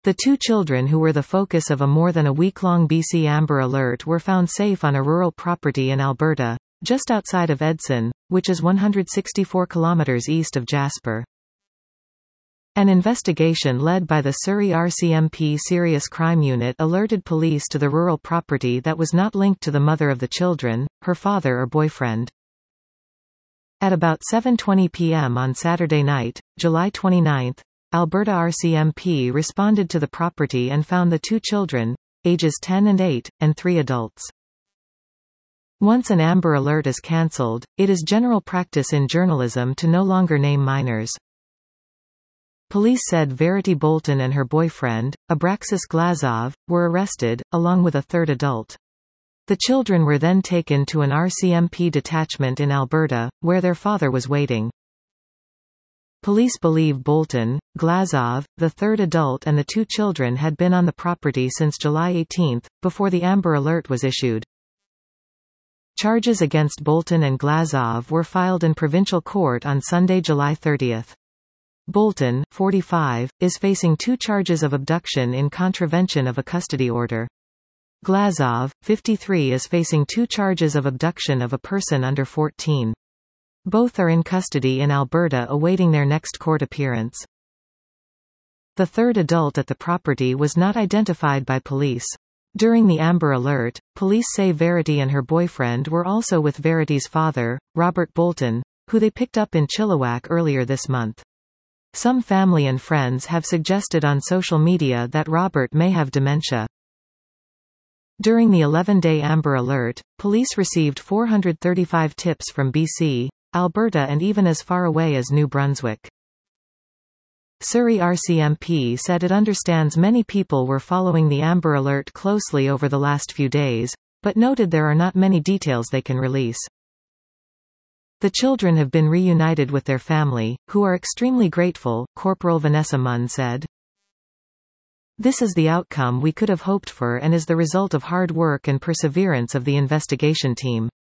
The two children who were the focus of a more than a week-long BC Amber Alert were found safe on a rural property in Alberta, just outside of Edson, which is 164 kilometers east of Jasper. An investigation led by the Surrey RCMP Serious Crime Unit alerted police to the rural property that was not linked to the mother of the children, her father or boyfriend. At about 7:20 p.m. on Saturday night, July 29, Alberta RCMP responded to the property and found the two children, ages 10 and 8, and 3 adults. Once an Amber Alert is cancelled, it is general practice in journalism to no longer name minors. Police said Verity Bolton and her boyfriend, Abraxas Glazov, were arrested, along with a third adult. The children were then taken to an RCMP detachment in Alberta, where their father was waiting. Police believe Bolton, Glazov, the third adult and the two children had been on the property since July 18, before the Amber Alert was issued. Charges against Bolton and Glazov were filed in provincial court on Sunday, July 30. Bolton, 45, is facing 2 charges of abduction in contravention of a custody order. Glazov, 53, is facing 2 charges of abduction of a person under 14. Both are in custody in Alberta awaiting their next court appearance. The third adult at the property was not identified by police. During the Amber Alert, police say Verity and her boyfriend were also with Verity's father, Robert Bolton, who they picked up in Chilliwack earlier this month. Some family and friends have suggested on social media that Robert may have dementia. During the 11-day Amber Alert, police received 435 tips from BC, Alberta and even as far away as New Brunswick. Surrey RCMP said it understands many people were following the Amber Alert closely over the last few days, but noted there are not many details they can release. The children have been reunited with their family, who are extremely grateful, Corporal Vanessa Munn said. This is the outcome we could have hoped for and is the result of hard work and perseverance of the investigation team.